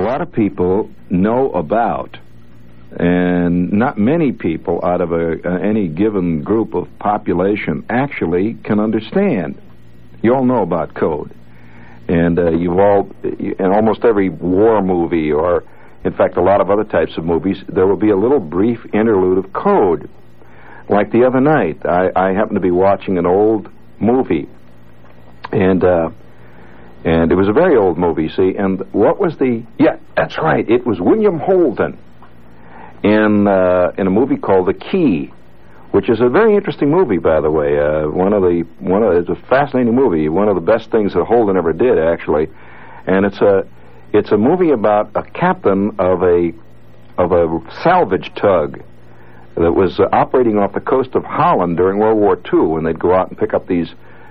lot of people know about, and not many people out of any given group of population actually can understand. You all know about code. And in almost every war movie, or in fact a lot of other types of movies, there will be a little brief interlude of code. Like the other night, I happened to be watching an old movie, and it was a very old movie, see, and what was yeah, that's right, it was William Holden in a movie called The Key, which is a very interesting movie, by the way. It's a fascinating movie. One of the best things that Holden ever did, actually. And it's a movie about a captain of a salvage tug that was operating off the coast of Holland during World War II, when they'd go out and pick up these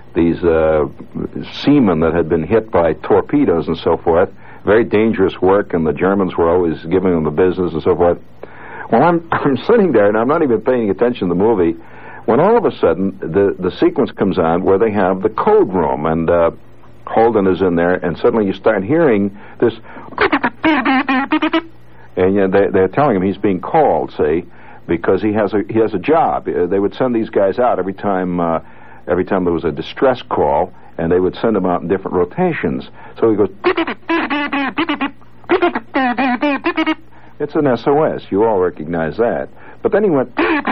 seamen that had been hit by torpedoes and so forth. Very dangerous work, and the Germans were always giving them the business and so forth. Well, I'm sitting there, and I'm not even paying attention to the movie, when all of a sudden the sequence comes on where they have the code room, and Holden is in there, and suddenly you start hearing this, and they're telling him he's being called, see, because he has a job. They would send these guys out every time there was a distress call, and they would send them out in different rotations. So he goes, it's an SOS. You all recognize that. But then he went,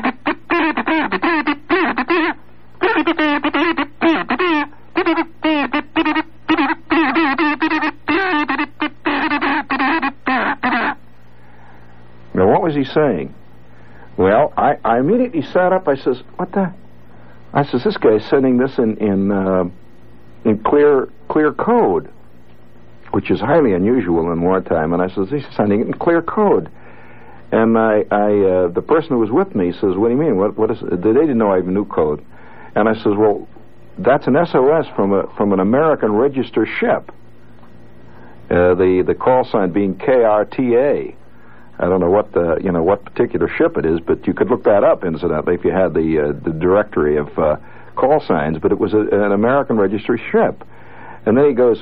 now what was he saying? Well, I immediately sat up. I says, what the? I says, this guy's sending this in clear code, which is highly unusual in wartime. And I says, he's sending it in clear code. And the person who was with me says, what do you mean? What is? They didn't know I even knew code. And I says, well, that's an SOS from an American register ship. The call sign being KRTA. I don't know what particular ship it is, but you could look that up, incidentally, if you had the directory of call signs. But it was an American register ship. And then he goes,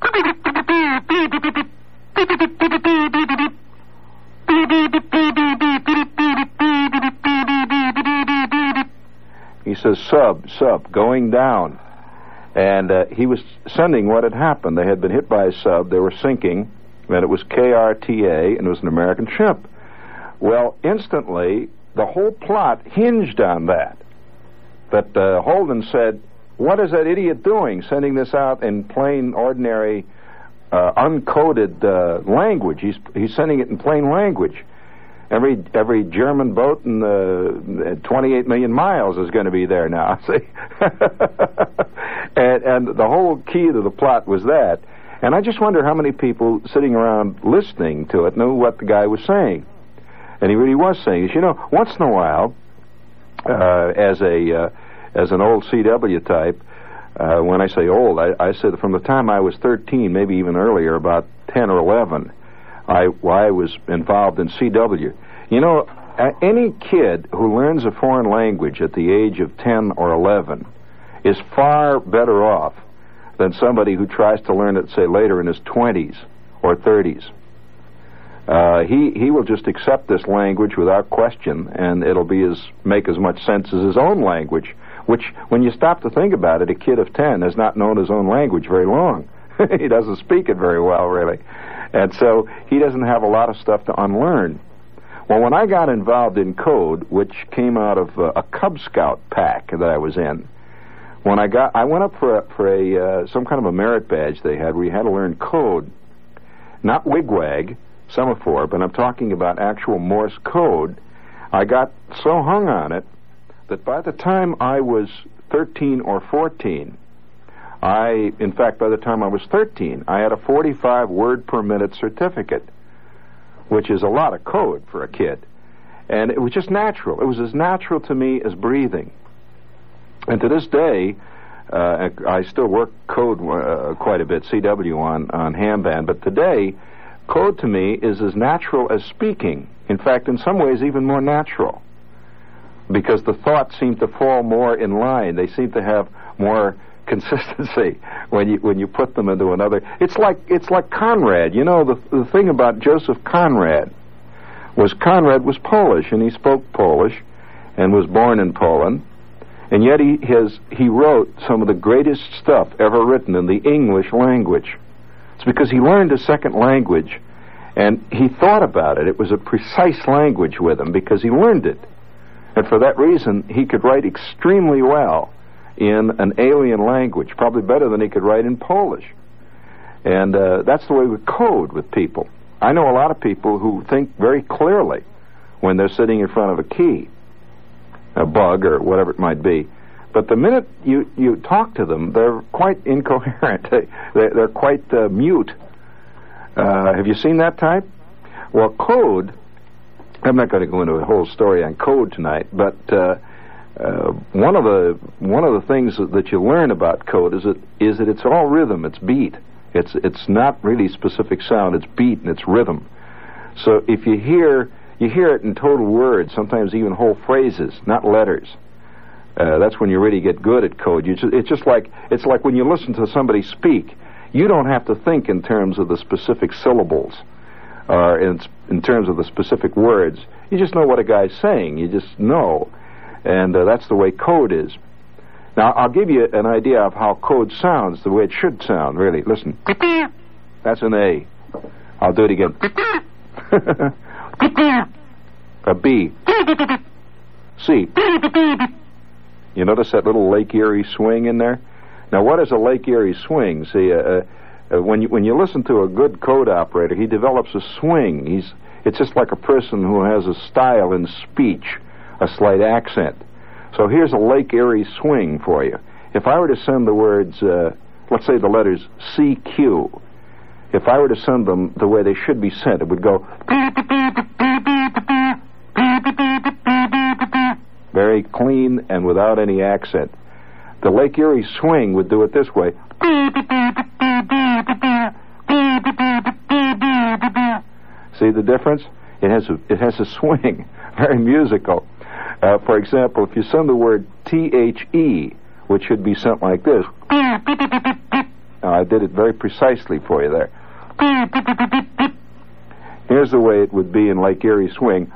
he says, sub, going down. And he was sending what had happened. They had been hit by a sub. They were sinking. And it was KRTA, and it was an American ship. Well, instantly, the whole plot hinged on that. That Holden said, what is that idiot doing, sending this out in plain, ordinary, uncoded language? He's sending it in plain language. Every German boat in 28 million miles is going to be there now, see? and the whole key to the plot was that. And I just wonder how many people sitting around listening to it knew what the guy was saying. And he really was saying, once in a while, as an old CW type, when I say old, I said from the time I was 13, maybe even earlier, about 10 or 11, I was involved in CW. Any kid who learns a foreign language at the age of 10 or 11 is far better off than somebody who tries to learn it, say, later in his 20s or 30s. He will just accept this language without question, and it'll make as much sense as his own language, which, when you stop to think about it, a kid of 10 has not known his own language very long. He doesn't speak it very well, really. And so he doesn't have a lot of stuff to unlearn. Well, when I got involved in code, which came out of a Cub Scout pack that I was in, I went up for some kind of a merit badge they had where you had to learn code, not wigwag, semaphore, but I'm talking about actual Morse code. I got so hung on it that by the time I was 13 or 14, by the time I was 13, I had a 45 word per minute certificate, which is a lot of code for a kid. And it was just natural. It was as natural to me as breathing. And to this day, I still work code quite a bit, CW on ham band, but today, code to me is as natural as speaking. In fact, in some ways, even more natural. Because the thoughts seem to fall more in line. They seem to have more consistency when you put them into another. It's like Conrad. You know, the thing about Joseph Conrad was Polish, and he spoke Polish and was born in Poland, and yet he wrote some of the greatest stuff ever written in the English language. It's because he learned a second language, and he thought about it. It was a precise language with him because he learned it. And for that reason, he could write extremely well in an alien language, probably better than he could write in Polish. And that's the way we code with people. I know a lot of people who think very clearly when they're sitting in front of a key, a bug or whatever it might be. But the minute you talk to them, they're quite incoherent. They're quite mute. Have you seen that type? Well, code, I'm not going to go into a whole story on code tonight, but one of the things that you learn about code is that it's all rhythm, it's beat. It's not really specific sound, it's beat and it's rhythm. So if you hear it in total words, sometimes even whole phrases, not letters. That's when you really get good at code. It's like when you listen to somebody speak, you don't have to think in terms of the specific syllables or in terms of the specific words. You just know what a guy's saying. You just know. And that's the way code is. Now, I'll give you an idea of how code sounds, the way it should sound, really. Listen. That's an A. I'll do it again. A B. C. You notice that little Lake Erie swing in there? Now, what is a Lake Erie swing? See, when you listen to a good code operator, he develops a swing. It's just like a person who has a style in speech, a slight accent. So here's a Lake Erie swing for you. If I were to send the words, let's say the letters CQ, if I were to send them the way they should be sent, it would go very clean and without any accent. The Lake Erie swing would do it this way. See the difference? It has a swing, very musical. For example, if you send the word THE, which should be sent like this. I did it very precisely for you there. Here's the way it would be in Lake Erie swing.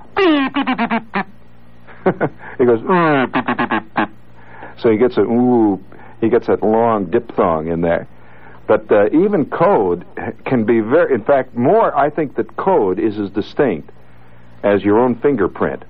He goes, so he gets that long diphthong in there. But even code can be in fact, more, I think that code is as distinct as your own fingerprint.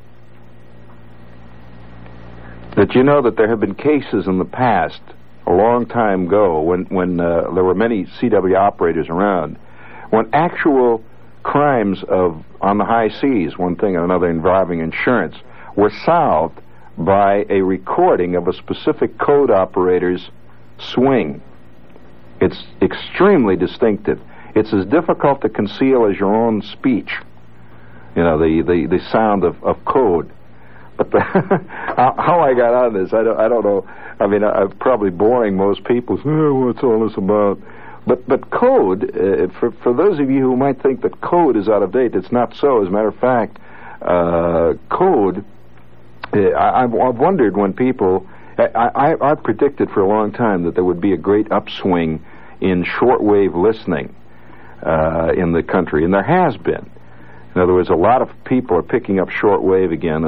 That you know that there have been cases in the past, a long time ago, when there were many CW operators around, when actual crimes on the high seas, one thing or another involving insurance, were solved by a recording of a specific code operator's swing. It's extremely distinctive. It's as difficult to conceal as your own speech. You know, the sound of code. But how I got on this, I don't know. I mean, I'm probably boring most people. What's all this about? But code, for those of you who might think that code is out of date, it's not so. As a matter of fact, code, I've wondered when people... I predicted for a long time that there would be a great upswing in shortwave listening in the country, and there has been. In other words, a lot of people are picking up shortwave again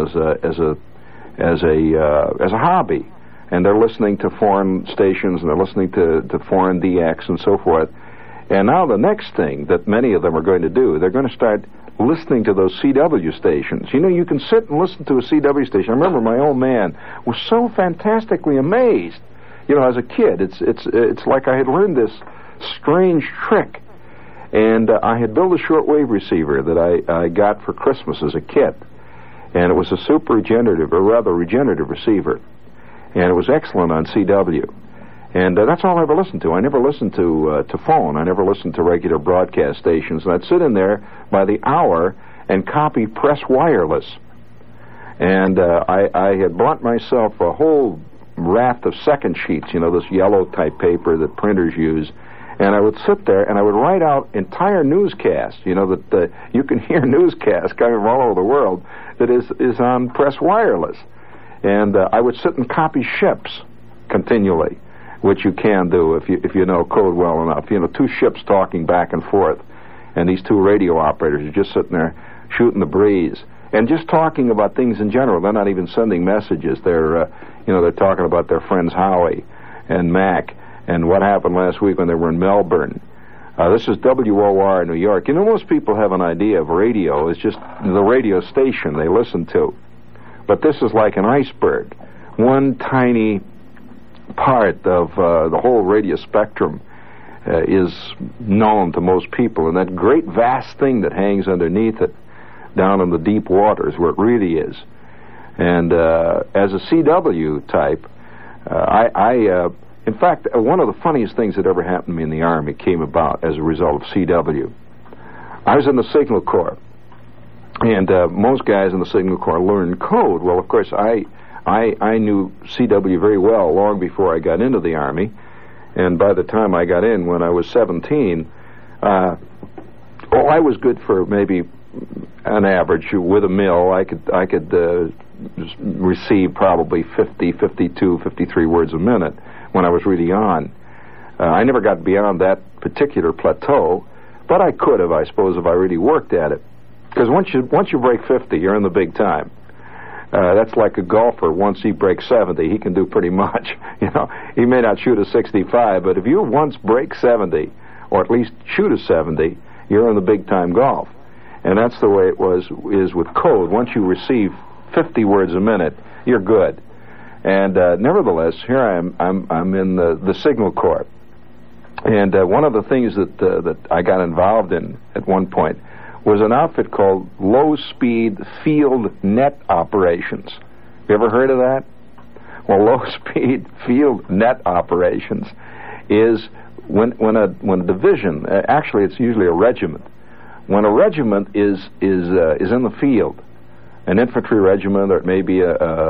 as a hobby, and they're listening to foreign stations and they're listening to foreign DX and so forth. And now the next thing that many of them are going to do, they're going to start listening to those CW stations. You know, you can sit and listen to a CW station. I remember my old man was so fantastically amazed. You know, as a kid, it's like I had learned this strange trick. And I had built a shortwave receiver that I got for Christmas as a kid. And it was a regenerative receiver. And it was excellent on CW. And that's all I ever listened to. I never listened to phone. I never listened to regular broadcast stations. And I'd sit in there by the hour and copy press wireless. And I had bought myself a whole raft of second sheets, you know, this yellow type paper that printers use. And I would sit there and I would write out entire newscasts, you know, that you can hear newscasts coming from all over the world that is on press wireless. And I would sit and copy ships continually. which you can do if you know code well enough. You know, two ships talking back and forth, and these two radio operators are just sitting there shooting the breeze and just talking about things in general. They're not even sending messages. They're they're talking about their friends Howie and Mac and what happened last week when they were in Melbourne. This is WOR in New York. You know, most people have an idea of radio. It's just the radio station they listen to. But this is like an iceberg. One tiny part of the whole radio spectrum is known to most people, and that great vast thing that hangs underneath it down in the deep waters where it really is. And as a CW type, in fact, one of the funniest things that ever happened to me in the Army came about as a result of CW. I was in the Signal Corps, and most guys in the Signal Corps learn code. Well, of course, I knew CW very well long before I got into the Army, and by the time I got in, when I was 17, I was good for maybe an average with a mill. I could receive probably 50, 52, 53 words a minute when I was really on. I never got beyond that particular plateau, but I could have, I suppose, if I really worked at it. Because once you break 50, you're in the big time. That's like a golfer. Once he breaks 70, he can do pretty much. You know, he may not shoot a 65, but if you once break 70, or at least shoot a 70, you're in the big time golf. And that's the way is with code. Once you receive 50 words a minute, you're good. And nevertheless, here I am. I'm in the Signal Corps, and one of the things that I got involved in at one point was an outfit called Low Speed Field Net Operations. You ever heard of that? Well, Low Speed Field Net Operations is when a division, actually it's usually a regiment. When a regiment is in the field, an infantry regiment, or it may be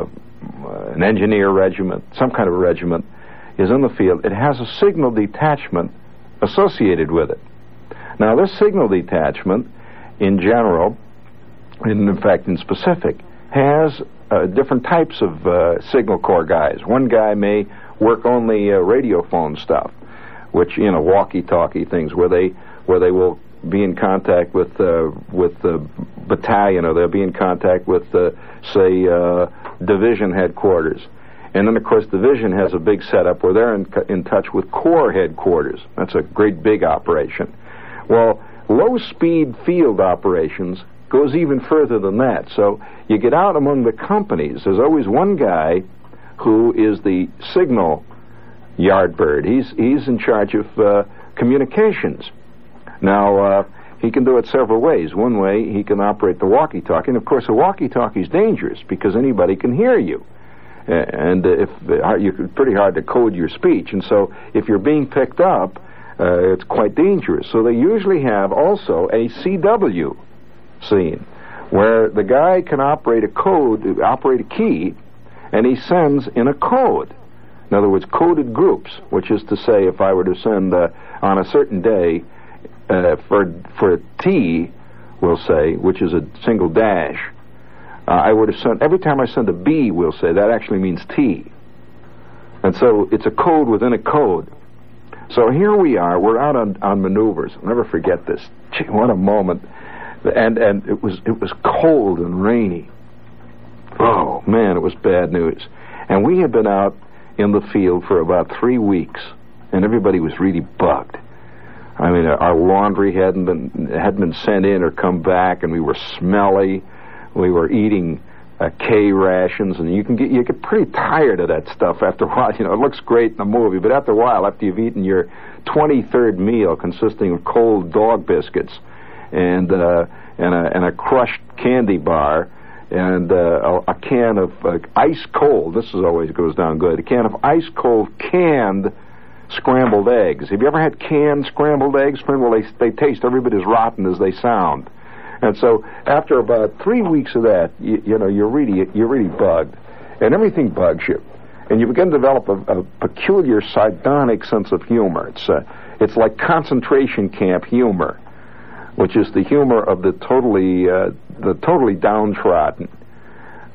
an engineer regiment, some kind of a regiment, is in the field, it has a signal detachment associated with it. Now, this signal detachment, in general, and in fact in specific, has different types of Signal Corps guys. One guy may work only radio phone stuff, which, walkie-talkie things, where they will be in contact with the battalion, or they'll be in contact with, say, division headquarters. And then, of course, division has a big setup where they're in touch with Corps headquarters. That's a great big operation. Well, low-speed field operations goes even further than that. So you get out among the companies. There's always one guy who is the signal yardbird. He's in charge of communications. Now, he can do it several ways. One way, he can operate the walkie-talkie. And, of course, a walkie-talkie is dangerous because anybody can hear you. And it's pretty hard to code your speech. And so if you're being picked up, it's quite dangerous. So they usually have also a CW scene where the guy can operate a key, and he sends in a code. In other words, coded groups, which is to say, if I were to send on a certain day for T, we'll say, which is a single dash, I would have sent, every time I send a B, we'll say, that actually means T. And so it's a code within a code. So here we are, we're out on maneuvers. I'll never forget this. Gee, what a moment. And it was cold and rainy. Oh, man, it was bad news. And we had been out in the field for about 3 weeks, and everybody was really bugged. I mean, our laundry hadn't been sent in or come back, and we were smelly. We were eating K rations, and you get pretty tired of that stuff after a while. It looks great in a movie, but after a while, after you've eaten your 23rd meal consisting of cold dog biscuits and a crushed candy bar and a can of ice cold. This always goes down good. A can of ice cold canned scrambled eggs. Have you ever had canned scrambled eggs? Well, they taste every bit as rotten as they sound. And so after about 3 weeks of that, you're really bugged, and everything bugs you, and you begin to develop a peculiar sardonic sense of humor. It's like concentration camp humor, which is the humor of the totally downtrodden.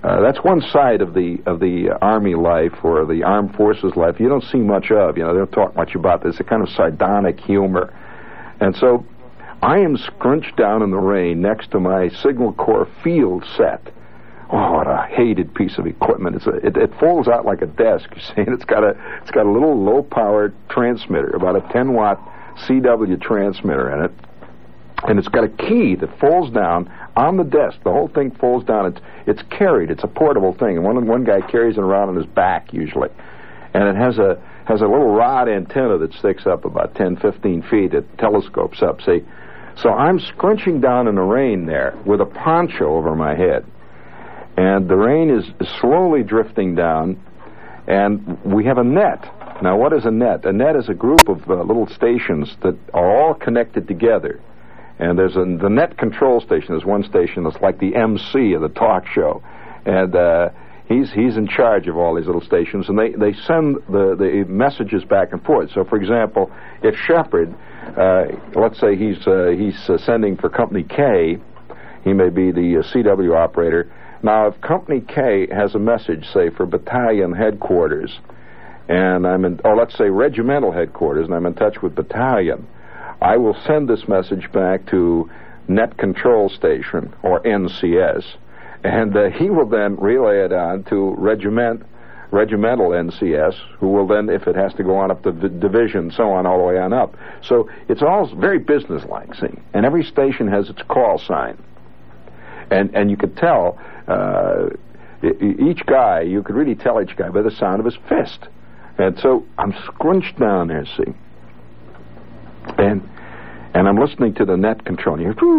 That's one side of the Army life or the Armed Forces life you don't see much of. They don't talk much about this. It's a kind of sardonic humor. And so I am scrunched down in the rain next to my Signal Corps field set. Oh, what a hated piece of equipment! It folds out like a desk. You see, and it's got a little low-powered transmitter, about a 10-watt CW transmitter in it, and it's got a key that folds down on the desk. The whole thing folds down. It's carried. It's a portable thing, and one guy carries it around on his back usually, and it has a little rod antenna that sticks up about 10, 15 feet. It telescopes up. See, so I'm scrunching down in the rain there with a poncho over my head. And the rain is slowly drifting down, and we have a net. Now, what is a net? A net is a group of little stations that are all connected together. And there's the net control station. There's one station that's like the MC of the talk show. And he's in charge of all these little stations, and they send the messages back and forth. So, for example, if Shepard, let's say he's sending for Company K, he may be the CW operator. Now, if Company K has a message, say, for battalion headquarters, and let's say regimental headquarters, and I'm in touch with battalion, I will send this message back to Net Control Station, or NCS, and he will then relay it on to regimental NCS, who will then, if it has to go on up to division, so on, all the way on up. So it's all very businesslike, see, and every station has its call sign. And you could tell each guy, you could really tell each guy by the sound of his fist. And so I'm scrunched down there, see. And I'm listening to the net control.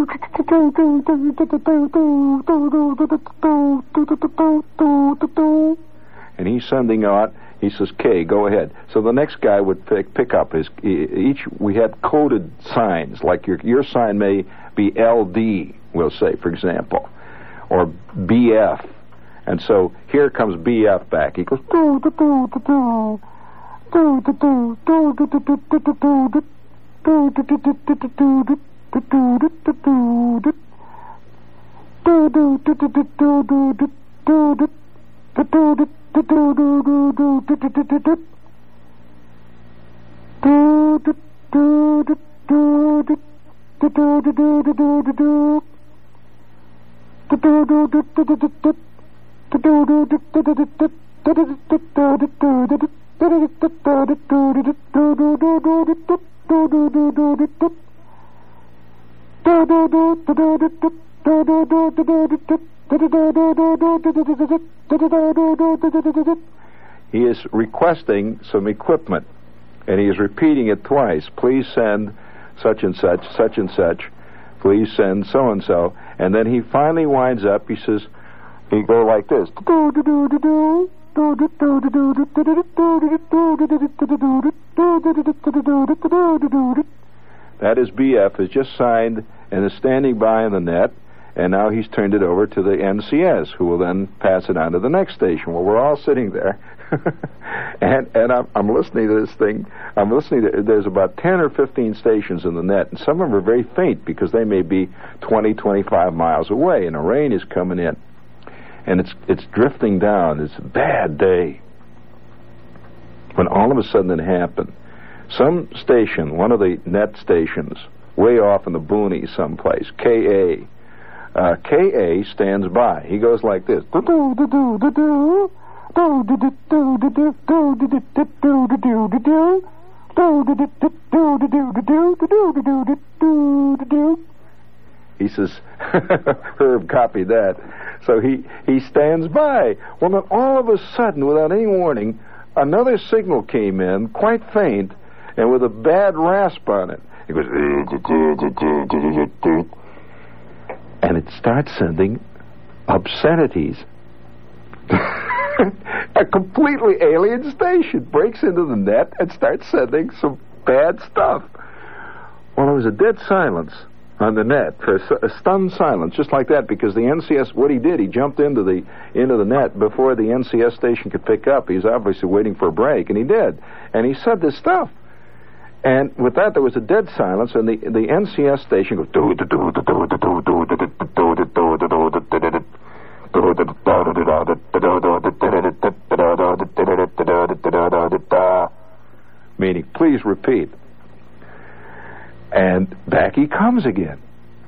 And he's sending out, he says, K, go ahead. So the next guy would pick up we had coded signs, like your sign may be LD, we'll say, for example, or BF. And so here comes BF back. He goes, he is requesting some equipment, and he is repeating it twice. Please send such and such, such and such. Please send so and so. And then he finally winds up. He says, he go like this. That is BF has just signed and is standing by in the net, and now he's turned it over to the NCS, who will then pass it on to the next station. Well, we're all sitting there, and I'm listening to this thing. There's about 10 or 15 stations in the net, and some of them are very faint because they may be 20, 25 miles away, and the rain is coming in. And it's drifting down. It's a bad day. When all of a sudden it happened, some station, one of the net stations, way off in the boonies someplace, KA stands by. He goes like this. He says, Herb copied that. So he stands by. Well, then all of a sudden, without any warning, another signal came in, quite faint, and with a bad rasp on it. It goes, and it starts sending obscenities. A completely alien station breaks into the net and starts sending some bad stuff. Well, there was a dead silence on the net, a stunned silence, just like that, because the NCS, what he did, he jumped into the net before the NCS station could pick up. He was obviously waiting for a break, and he did. And he said this stuff. And with that, there was a dead silence, and the NCS station goes, repeat. And back he comes again.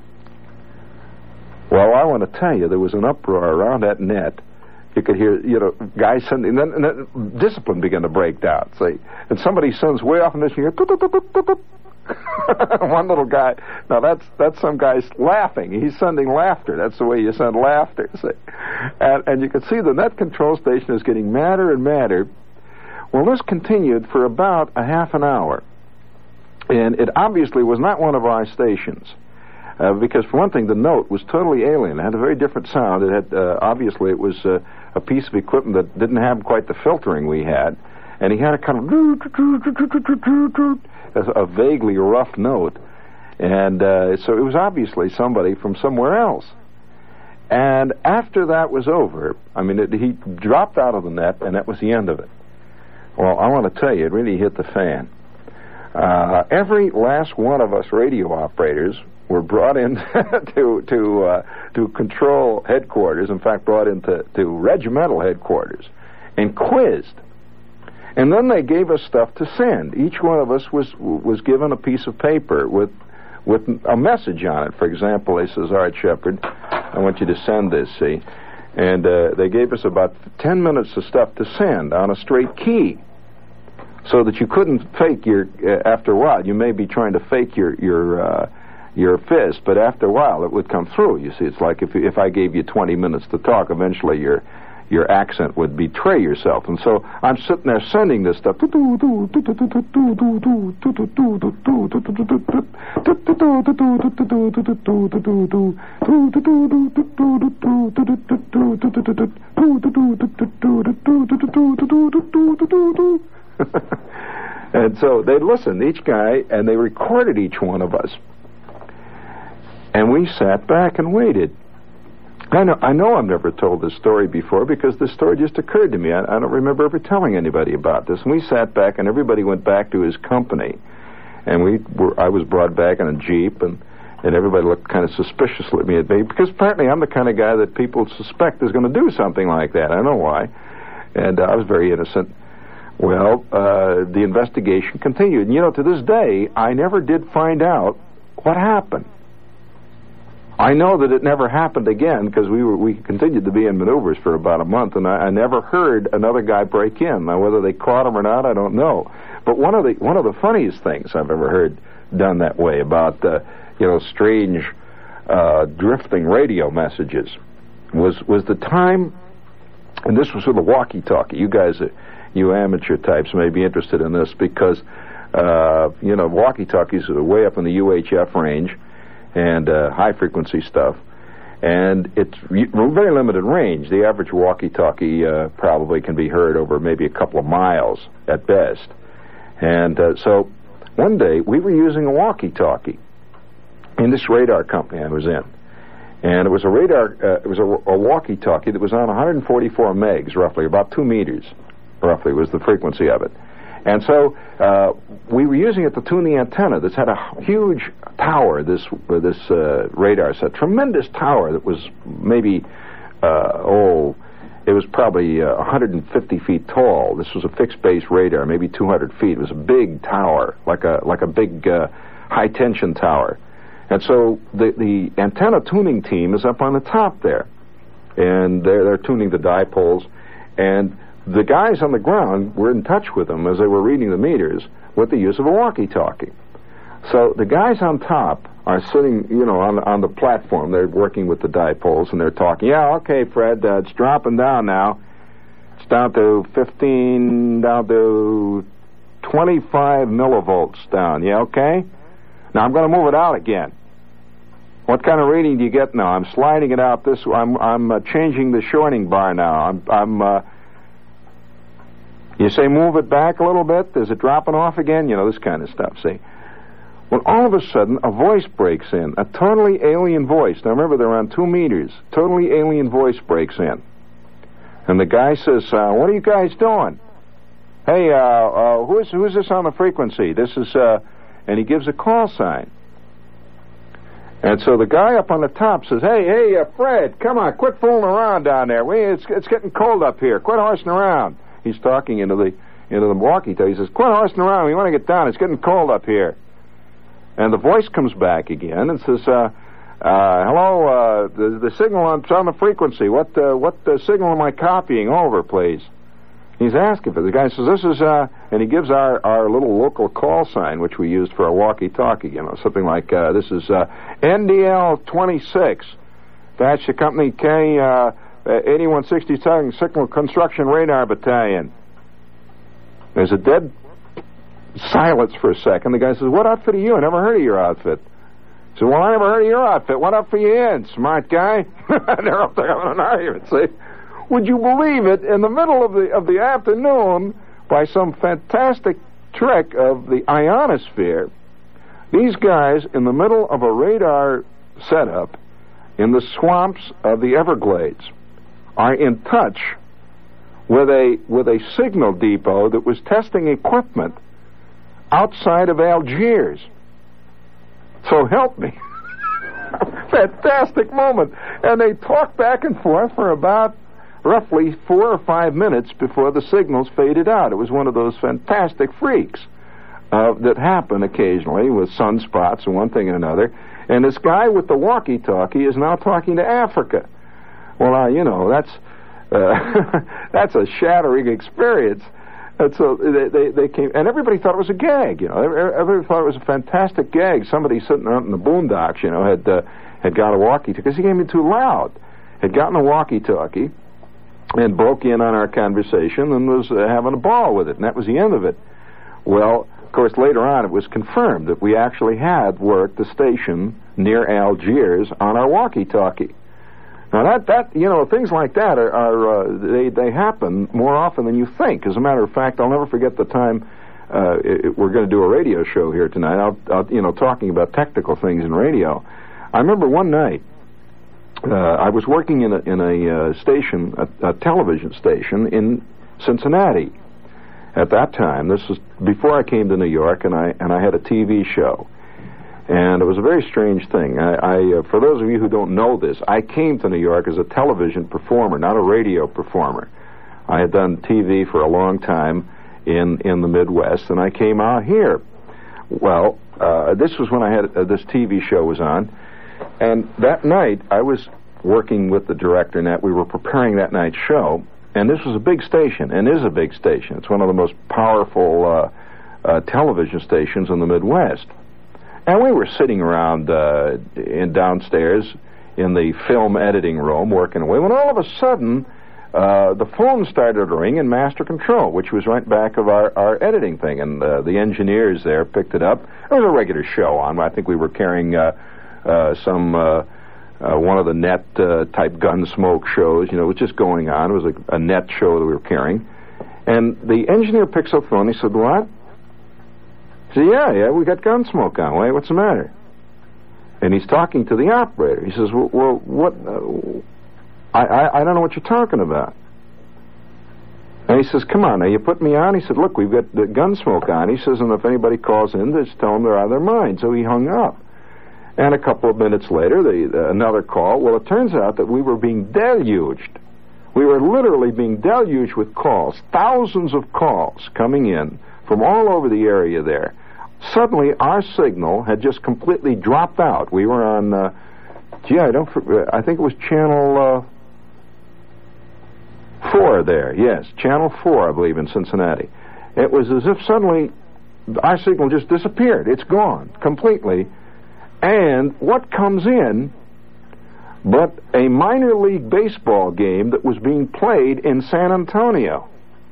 Well, I want to tell you, there was an uproar around that net. You could hear, guys sending, and then discipline began to break down. See, and somebody sends way off in this, you hear, one little guy. Now that's some guy's laughing. He's sending laughter. That's the way you send laughter. See, and you can see the net control station is getting madder and madder. Well, this continued for about a half an hour, and it obviously was not one of our stations. Because, for one thing, the note was totally alien. It had a very different sound. It had, obviously, it was a piece of equipment that didn't have quite the filtering we had. And he had a kind of a vaguely rough note. And so it was obviously somebody from somewhere else. And after that was over, I mean, he dropped out of the net, and that was the end of it. Well, I want to tell you, it really hit the fan. Every last one of us radio operators were brought in to control headquarters, in fact, brought into regimental headquarters, and quizzed. And then they gave us stuff to send. Each one of us was given a piece of paper with a message on it. For example, they says, all right, Shepard, I want you to send this, see? And they gave us about 10 minutes of stuff to send on a straight key, so that you couldn't fake after a while, you may be trying to fake your fist, but after a while it would come through. You see, it's like if I gave you 20 minutes to talk, eventually your accent would betray yourself. And so I'm sitting there sending this stuff. And so they listened, each guy, and they recorded each one of us. And we sat back and waited. I know I've never told this story before because this story just occurred to me. I don't remember ever telling anybody about this. And we sat back, and everybody went back to his company. And I was brought back in a Jeep, and everybody looked kind of suspiciously at me, because apparently I'm the kind of guy that people suspect is going to do something like that. I don't know why. And I was very innocent. Well, the investigation continued. And, to this day, I never did find out what happened. I know that it never happened again because we continued to be in maneuvers for about a month, and I never heard another guy break in. Now, whether they caught him or not, I don't know. But one of the funniest things I've ever heard done that way about strange drifting radio messages was the time, and this was with a walkie-talkie. You guys, you amateur types may be interested in this because walkie-talkies are way up in the UHF range, and high-frequency stuff. And it's very limited range. The average walkie-talkie probably can be heard over maybe a couple of miles at best. And so one day we were using a walkie-talkie in this radar company I was in. And it was a walkie-talkie that was on 144 megs, roughly, about 2 meters, roughly, was the frequency of it. And so we were using it to tune the antenna. This had a huge tower, this radar set, tremendous tower that was maybe, it was probably 150 feet tall. This was a fixed-base radar, maybe 200 feet. It was a big tower, like a big high-tension tower. And so the antenna tuning team is up on the top there, and they're tuning the dipoles, and the guys on the ground were in touch with them as they were reading the meters with the use of a walkie-talkie. So the guys on top are sitting, on the platform. They're working with the dipoles, and they're talking. Yeah, okay, Fred, it's dropping down now. It's down to 15, down to 25 millivolts down. Yeah, okay? Now I'm going to move it out again. What kind of reading do you get now? I'm sliding it out this way. I'm changing the shorting bar now. You say move it back a little bit. Is it dropping off again? This kind of stuff, see? Well, all of a sudden, a voice breaks in, a totally alien voice. Now, remember, they're on 2 meters. Totally alien voice breaks in. And the guy says, what are you guys doing? Hey, who's this on the frequency? This is, and he gives a call sign. And so the guy up on the top says, hey, Fred, come on, quit fooling around down there. It's getting cold up here. Quit horsing around. He's talking into into the walkie-talkie. He says, quit horsing around. We want to get down. It's getting cold up here. And the voice comes back again and says, hello, the signal on the frequency. What signal am I copying over, please? He's asking for. The guy says, this is, and he gives our little local call sign, which we used for a walkie-talkie, something like, this is NDL 26, that's the company K, 8167 Signal Construction Radar Battalion. There's a dead silence for a second. The guy says, what outfit are you? I never heard of your outfit. I said, well, I never heard of your outfit. What outfit are you in, smart guy? They're up there having an argument, see? Would you believe it? In the middle of the afternoon, by some fantastic trick of the ionosphere, these guys in the middle of a radar setup in the swamps of the Everglades are in touch with a signal depot that was testing equipment outside of Algiers. So help me. Fantastic moment. And they talked back and forth for about roughly 4 or 5 minutes before the signals faded out. It was one of those fantastic freaks that happen occasionally with sunspots and one thing and another. And this guy with the walkie-talkie is now talking to Africa. Well, that's that's a shattering experience. And so they came, and everybody thought it was a gag. Everybody thought it was a fantastic gag. Somebody sitting out in the boondocks, had got a walkie-talkie because he came in too loud. Had gotten a walkie-talkie and broke in on our conversation and was having a ball with it, and that was the end of it. Well, of course, later on it was confirmed that we actually had worked the station near Algiers on our walkie-talkie. Now that things like that they happen more often than you think. As a matter of fact, I'll never forget the time we're going to do a radio show here tonight. I'll talking about technical things in radio. I remember one night I was working in a station, a television station in Cincinnati. At that time, this was before I came to New York, and I had a TV show. And it was a very strange thing. For those of you who don't know this, I came to New York as a television performer, not a radio performer. I had done TV for a long time in the Midwest, and I came out here. Well, this was when I had this TV show was on, and that night I was working with the director, and we were preparing that night's show. And this was a big station, and is a big station. It's one of the most powerful television stations in the Midwest. And we were sitting around downstairs in the film editing room working away when all of a sudden the phone started to ring in master control, which was right back of our editing thing. And the engineers there picked it up. It was a regular show on. I think we were carrying some one of the net type Gunsmoke shows. It was just going on. It was a net show that we were carrying. And the engineer picks up the phone. He said, what? I said, yeah, we got Gunsmoke on. Wait, what's the matter? And he's talking to the operator. He says, well what? I don't know what you're talking about. And he says, come on, now you put me on? He said, look, we've got the Gunsmoke on. He says, and if anybody calls in, just tell them they're out of their mind. So he hung up. And a couple of minutes later, another call. Well, it turns out that we were being deluged. We were literally being deluged with calls, thousands of calls coming in from all over the area there. Suddenly, our signal had just completely dropped out. We were on, I think it was channel 4 there. Yes, channel 4, I believe, in Cincinnati. It was as if suddenly our signal just disappeared. It's gone completely. And what comes in but a minor league baseball game that was being played in San Antonio.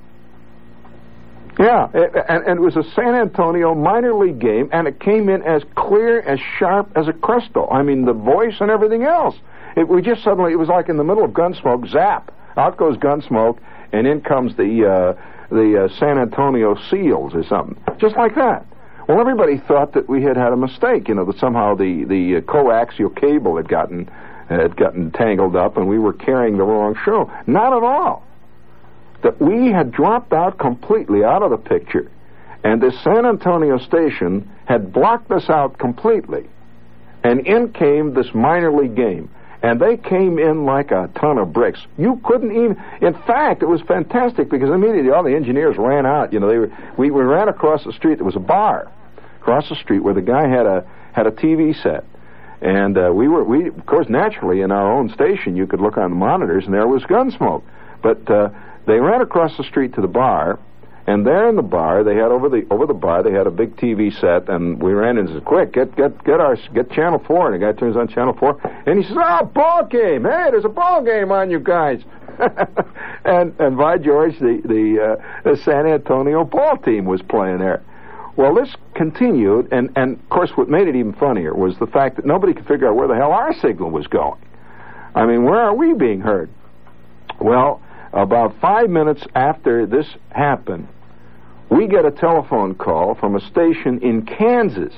Yeah, and it was a San Antonio minor league game, and it came in as clear, as sharp as a crystal. I mean, the voice and everything else. It was like in the middle of Gunsmoke, zap, out goes Gunsmoke, and in comes the San Antonio Seals or something. Just like that. Well, everybody thought that we had a mistake, that somehow the coaxial cable had gotten tangled up and we were carrying the wrong show. Not at all. That we had dropped out completely out of the picture, and this San Antonio station had blocked us out completely, and in came this minor league game. And they came in like a ton of bricks. You couldn't even... In fact, it was fantastic because immediately all the engineers ran out. You know, we ran across the street. There was a bar across the street where the guy had a TV set. And we of course, naturally, in our own station, you could look on the monitors, and there was Gunsmoke. But they ran across the street to the bar, and there in the bar, they had over the bar, they had a big TV set, and we ran in and said, "Quick, get Channel 4." And the guy turns on Channel 4, and he says, "Oh, ball game! Hey, there's a ball game on, you guys!" and by George, the San Antonio ball team was playing there. Well, this continued, and of course, what made it even funnier was the fact that nobody could figure out where the hell our signal was going. I mean, where are we being heard? Well, about 5 minutes after this happened, we get a telephone call from a station in Kansas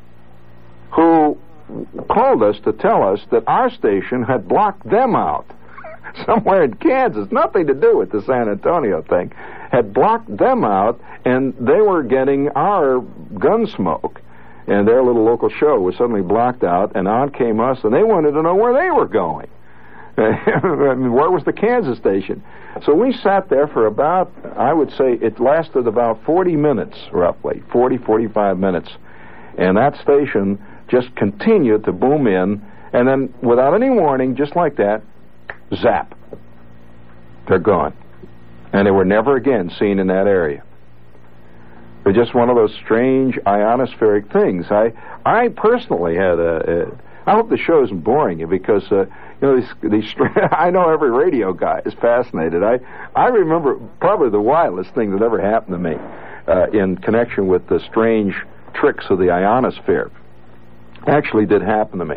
who called us to tell us that our station had blocked them out. Somewhere in Kansas, nothing to do with the San Antonio thing, had blocked them out, and they were getting our Gunsmoke, and their little local show was suddenly blocked out, and on came us, and they wanted to know where they were going. I mean, where was the Kansas station? So we sat there for about, I would say, it lasted about 40 minutes, roughly, 45 minutes, and that station just continued to boom in, and then, without any warning, just like that, zap. They're gone. And they were never again seen in that area. They're just one of those strange ionospheric things. I personally had I hope the show isn't boring you because, you know, these I know every radio guy is fascinated. I remember probably the wildest thing that ever happened to me in connection with the strange tricks of the ionosphere. Actually did happen to me.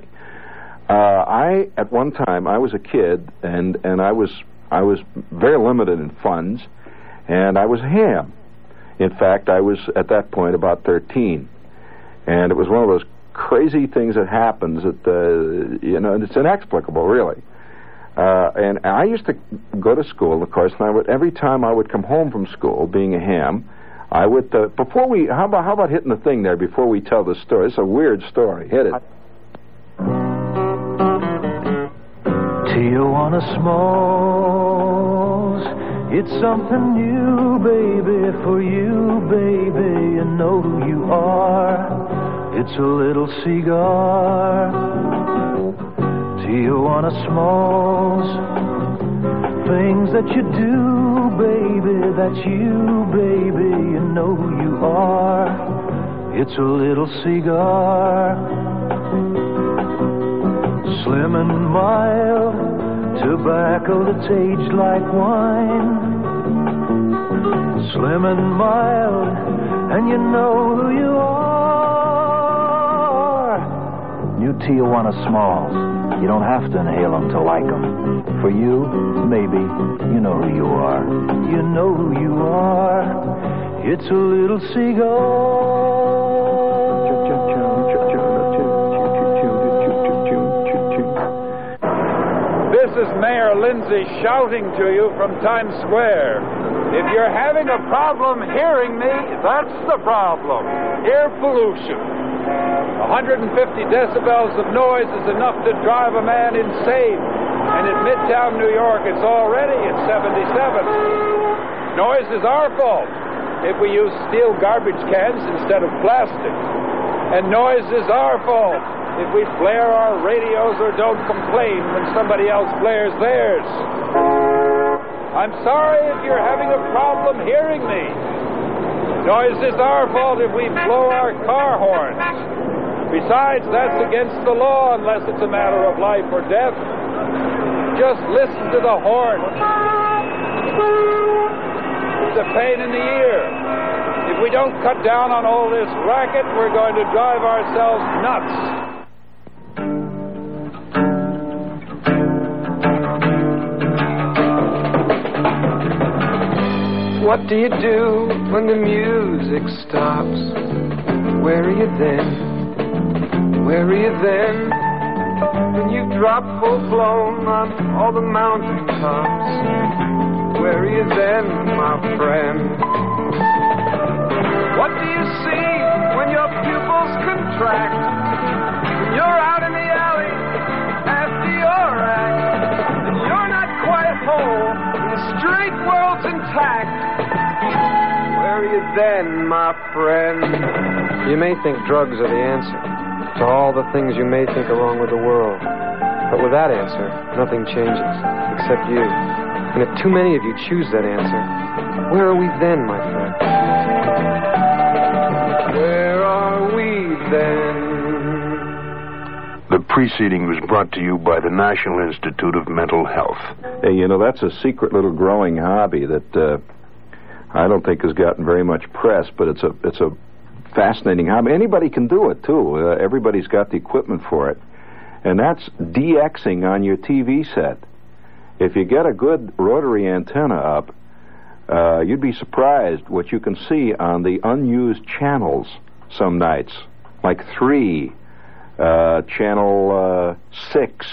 At one time, I was a kid, and I was very limited in funds, and I was a ham. In fact, I was, at that point, about 13. And it was one of those crazy things that happens that, you know, and it's inexplicable, really. And I used to go to school, of course, and every time I would come home from school, being a ham, I would, how about hitting the thing there before we tell the story? It's a weird story. Hit it. Tijuana Smalls, it's something new, baby, for you, baby, you know who you are, it's a little cigar. Tijuana Smalls, things that you do, baby, that's you, baby, you know who you are, it's a little cigar. Slim and mild, tobacco that's aged like wine. Slim and mild, and you know who you are. New Tijuana Smalls. You don't have to inhale them to like them. For you, maybe, you know who you are. You know who you are. It's a little cigar. This is Mayor Lindsay shouting to you from Times Square. If you're having a problem hearing me, that's the problem. Air pollution. 150 decibels of noise is enough to drive a man insane. And in Midtown New York, it's already at 77. Noise is our fault if we use steel garbage cans instead of plastic. And noise is our fault if we flare our radios or don't complain when somebody else flares theirs. I'm sorry if you're having a problem hearing me. Noise is our fault if we blow our car horns. Besides, that's against the law unless it's a matter of life or death. Just listen to the horn. It's a pain in the ear. If we don't cut down on all this racket, we're going to drive ourselves nuts. What do you do when the music stops? Where are you then? Where are you then? When you drop full-blown on all the mountain tops? Where are you then, my friend? What do you see when your pupils contract? When you're out in the alley after your then, my friend? You may think drugs are the answer to all the things you may think are wrong with the world. But with that answer, nothing changes, except you. And if too many of you choose that answer, where are we then, my friend? Where are we then? The preceding was brought to you by the National Institute of Mental Health. Hey, you know, that's a secret little growing hobby that I don't think has gotten very much press, but it's a fascinating hobby. Anybody can do it, too. Everybody's got the equipment for it. And that's DXing on your TV set. If you get a good rotary antenna up, you'd be surprised what you can see on the unused channels some nights, like 3, channel 6,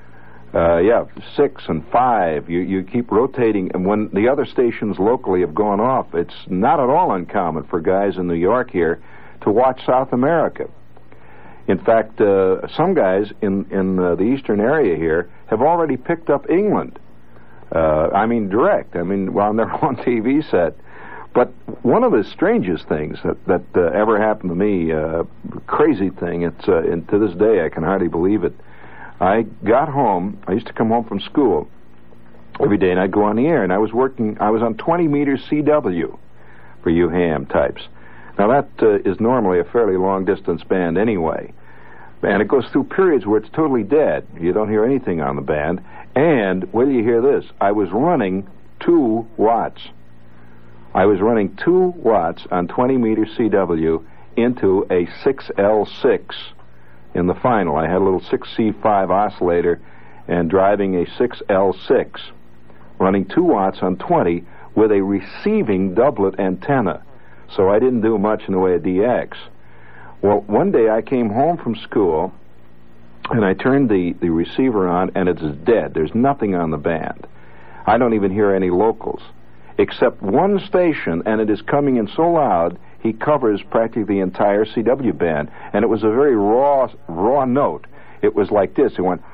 6 and 5. You keep rotating, and when the other stations locally have gone off, it's not at all uncommon for guys in New York here to watch South America. In fact, some guys in the eastern area here have already picked up England. Direct. On their own TV set. But one of the strangest things that ever happened to me, crazy thing, and to this day I can hardly believe it. I got home. I used to come home from school every day, and I'd go on the air, and I was on 20 meters CW for you ham types. Now, that is normally a fairly long-distance band anyway. And it goes through periods where it's totally dead. You don't hear anything on the band. And, wait till you hear this, I was running 2 watts. I was running 2 watts on 20 meters CW into a 6L6 in the final. I had a little 6C5 oscillator and driving a 6L6, running 2 watts on 20 with a receiving doublet antenna. So I didn't do much in the way of DX. Well, one day I came home from school, and I turned the receiver on, and it's dead. There's nothing on the band. I don't even hear any locals, except one station, and it is coming in so loud, he covers practically the entire CW band, and it was a very raw note. It was like this. It went...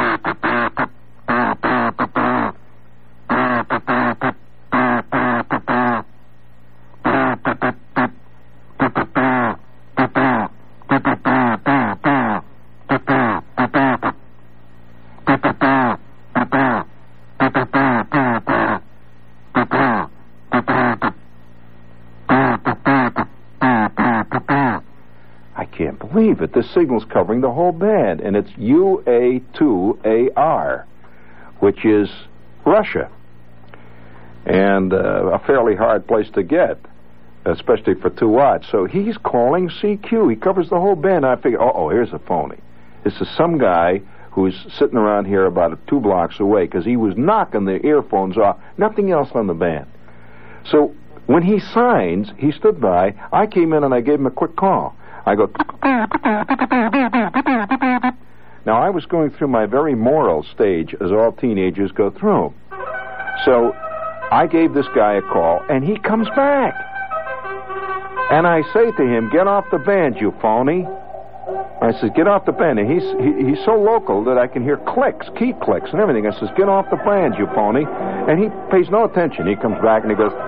I can't believe it. This signal's covering the whole band, and it's UA2AR, which is Russia, and a fairly hard place to get, especially for 2 watts. So he's calling CQ. He covers the whole band. I figure, here's a phony. This is some guy who's sitting around here about 2 blocks away, because he was knocking the earphones off, nothing else on the band. So when he signs, he stood by. I came in and I gave him a quick call. I go... Now, I was going through my very moral stage, as all teenagers go through. So I gave this guy a call, and he comes back. And I say to him, get off the band, you phony. I says, get off the band. And he's so local that I can hear clicks, key clicks and everything. I says, get off the band, you phony. And he pays no attention. He comes back and he goes...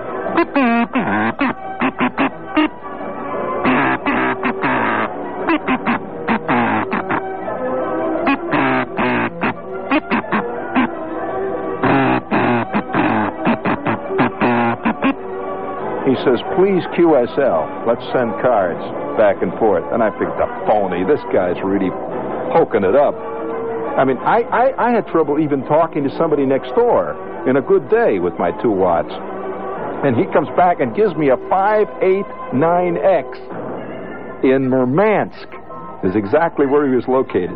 He says, please QSL. Let's send cards back and forth. And I picked up phony. This guy's really poking it up. I had trouble even talking to somebody next door in a good day with my 2 watts. And he comes back and gives me a 589X in Murmansk. Is exactly where he was located.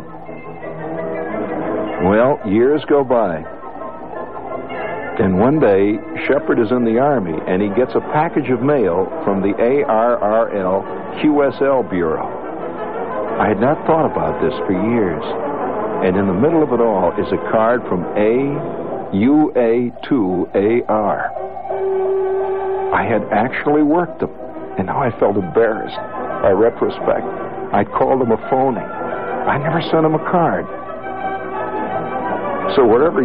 Well, years go by. And one day, Shepard is in the Army, and he gets a package of mail from the ARRL QSL Bureau. I had not thought about this for years. And in the middle of it all is a card from UA2AR. I had actually worked them, and now I felt embarrassed. By retrospect, I'd called him a phony. I never sent him a card. So wherever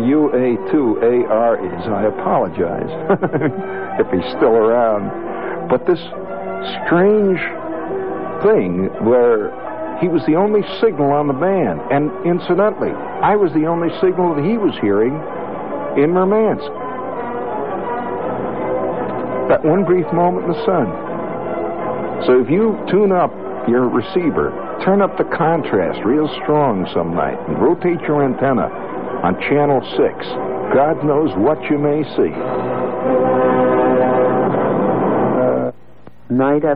UA2AR is, I apologize if he's still around. But this strange thing where he was the only signal on the band. And incidentally, I was the only signal that he was hearing in Murmansk. That one brief moment in the sun. So if you tune up your receiver, turn up the contrast real strong some night, and rotate your antenna on channel 6, God knows what you may see. Night